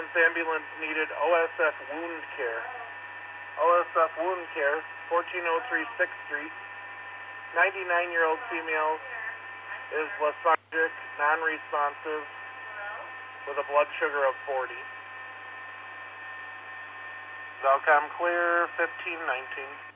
ambulance needed OSF wound care. OSF wound care, 1403 6th Street. 99-year-old female is lethargic, non-responsive, with a blood sugar of 40. Valcom clear, 1519.